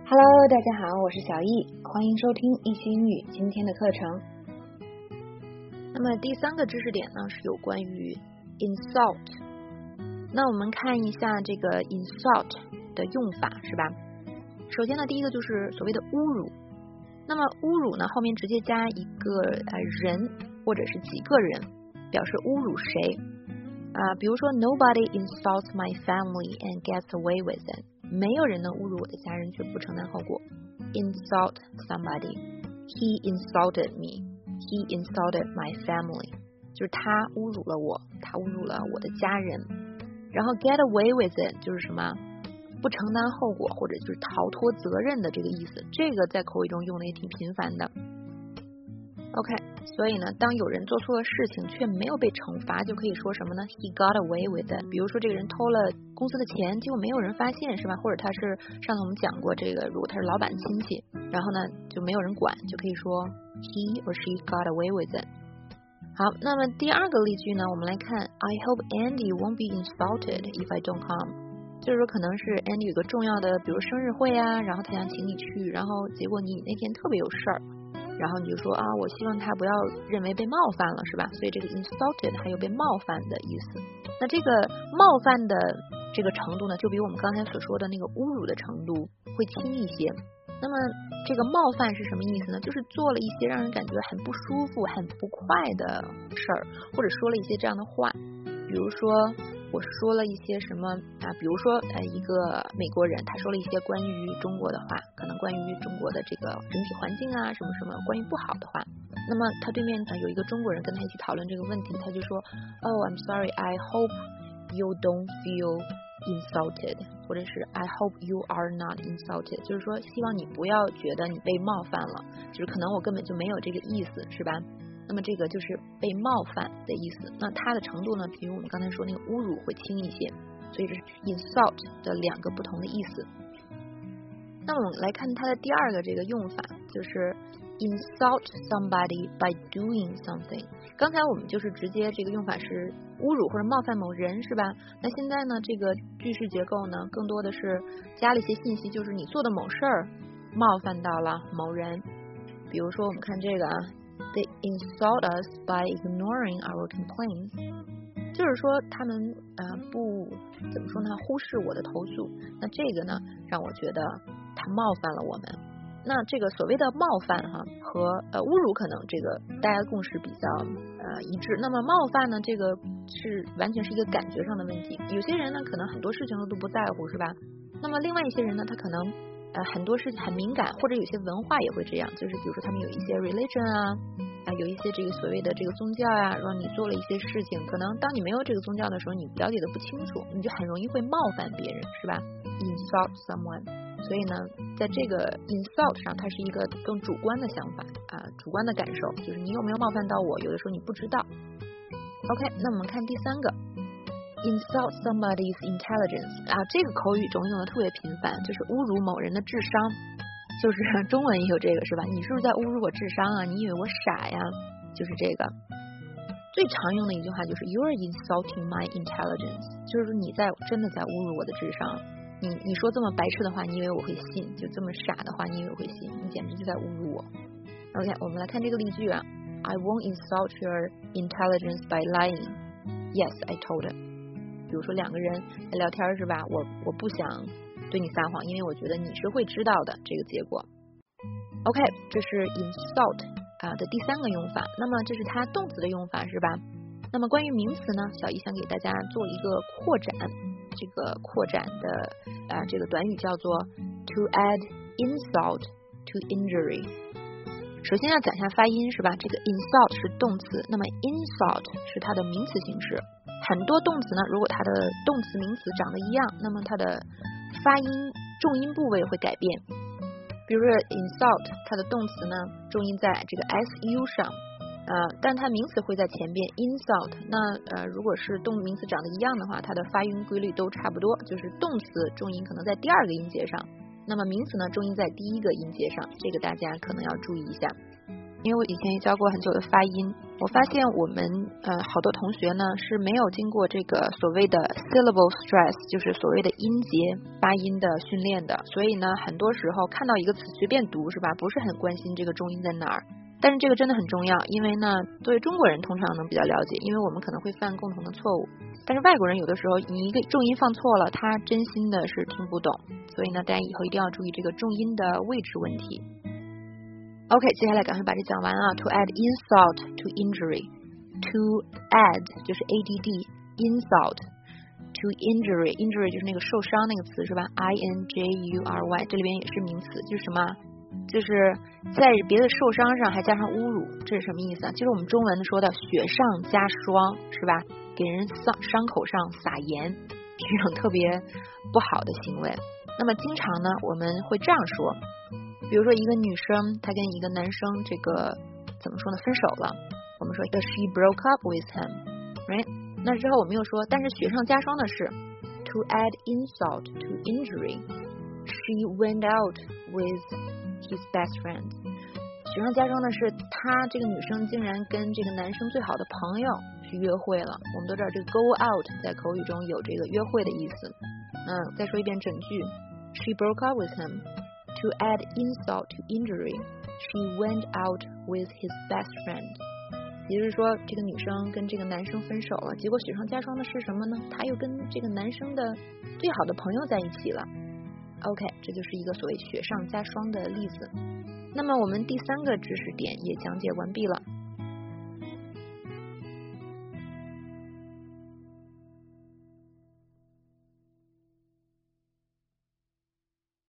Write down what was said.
Hello， 大家好，我是小易，欢迎收听易趣英语今天的课程。 那么第三个知识点呢，是有关于 insult。那我们看一下这个 insult 的用法，是吧？首先呢，第一个就是所谓的侮辱。那么侮辱呢，后面直接加一个人或者是几个人，表示侮辱谁比如说 Nobody insults my family and gets away with it。没有人能侮辱我的家人却不承担后果。Insult somebody. He insulted me. He insulted my family. 就是他侮辱了我，他侮辱了我的家人。然后 get away with it 就是什么？不承担后果或者就是逃脱责任的这个意思。这个在口语中用的也挺频繁的。OK， 所以呢，当有人做错了事情却没有被惩罚，就可以说什么呢 ？He got away with it。比如说这个人偷了公司的钱，结果没有人发现，是吧？或者他是上次我们讲过这个，如果他是老板亲戚，然后呢就没有人管，就可以说 He or she got away with it。好，那么第二个例句呢，我们来看 I hope Andy won't be insulted if I don't come。就是说可能是 Andy 有个重要的，比如生日会啊，然后他想请你去，然后结果你那天特别有事儿。然后你就说我希望他不要认为被冒犯了，是吧？所以这个 insulted 还有被冒犯的意思。那这个冒犯的这个程度呢，就比我们刚才所说的那个侮辱的程度会轻一些。那么这个冒犯是什么意思呢？就是做了一些让人感觉很不舒服、很不快的事儿，或者说了一些这样的话。比如说我说了一些什么比如说一个美国人他说了一些关于中国的话，可能关于中国的这个整体环境啊什么什么关于不好的话，那么他对面有一个中国人跟他一起讨论这个问题，他就说I'm sorry, I hope you don't feel insulted， 或者是 I hope you are not insulted， 就是说希望你不要觉得你被冒犯了，就是可能我根本就没有这个意思，是吧？那么这个就是被冒犯的意思，那它的程度呢，比如我们刚才说那个侮辱会轻一些，所以这是 insult 的两个不同的意思。那我们来看它的第二个这个用法，就是 insult somebody by doing something。刚才我们就是直接这个用法是侮辱或者冒犯某人，是吧？那现在呢，这个句式结构呢，更多的是加了一些信息，就是你做的某事儿冒犯到了某人。比如说我们看这个They insult us by ignoring our complaints。 就是说他们不怎么说呢，忽视我的投诉。那这个呢，让我觉得他冒犯了我们。那这个所谓的冒犯和侮辱可能这个大家共识比较一致。那么冒犯呢，这个是完全是一个感觉上的问题。有些人呢，可能很多事情都不在乎，是吧？那么另外一些人呢，他可能很多事情很敏感，或者有些文化也会这样，就是比如说他们有一些 religion 有一些这个所谓的这个宗教然后你做了一些事情，可能当你没有这个宗教的时候，你了解的不清楚，你就很容易会冒犯别人，是吧？ insult someone。 所以呢，在这个 insult 上，它是一个更主观的想法主观的感受，就是你有没有冒犯到我，有的时候你不知道。 OK， 那我们看第三个insult somebody's intelligence 这个口语中用的特别频繁，就是侮辱某人的智商。就是中文也有这个，是吧？你是不是在侮辱我智商啊？你以为我傻呀？就是这个最常用的一句话就是 You are insulting my intelligence， 就是说你真的在侮辱我的智商。你说这么白痴的话，你以为我会信？就这么傻的话，你以为我会信？你简直就在侮辱我。 OK， 我们来看这个例句I won't insult your intelligence by lying. Yes, I told him。 比如说两个人在聊天，是吧？我不想对你撒谎，因为我觉得你是会知道的这个结果。 OK， 这是 insult的第三个用法。那么这是它动词的用法，是吧？那么关于名词呢，小姨想给大家做一个扩展，这个扩展的这个短语叫做 to add insult to injury。 首先要讲一下发音，是吧？这个 insult 是动词，那么 insult 是它的名词形式。很多动词呢，如果它的动词名词长得一样，那么它的发音重音部位会改变。比如说 insult 它的动词呢，重音在这个 su 上但它名词会在前边 insult。 那如果是名词长得一样的话，它的发音规律都差不多，就是动词重音可能在第二个音节上，那么名词呢重音在第一个音节上，这个大家可能要注意一下。 因为我以前也教过很久的发音，我发现我们好多同学呢是没有经过这个所谓的 syllable stress， 就是所谓的音节发音的训练的，所以呢很多时候看到一个词随便读是吧，不是很关心这个重音在哪儿。但是这个真的很重要，因为呢对中国人通常能比较了解，因为我们可能会犯共同的错误，但是外国人有的时候你一个重音放错了，他真心的是听不懂，所以呢大家以后一定要注意这个重音的位置问题。OK， 接下来赶快把这讲完啊。To add insult to injury， to add 就是 add， insult to injury， injury 就是那个受伤那个词是吧， injury， 这里边也是名词，就是什么，就是在别的受伤上还加上侮辱，这是什么意思啊？就是我们中文说的雪上加霜是吧，给人伤口上撒盐，是一种特别不好的行为。那么经常呢我们会这样说，比如说一个女生她跟一个男生这个怎么说呢，分手了，我们说 she broke up with him， right？ 那之后我们又说，但是雪上加霜的是 to add insult to injury， she went out with his best friend， 雪上加霜的是她这个女生竟然跟这个男生最好的朋友去约会了。我们都知道这个 go out 在口语中有这个约会的意思。再说一遍整句， she broke up with him，To add insult to injury, she went out with his best friend。 也就是说这个女生跟这个男生分手了，结果雪上加霜的是什么呢？她又跟这个男生的最好的朋友在一起了。 OK， 这就是一个所谓雪上加霜的例子。那么我们第三个知识点也讲解完毕了。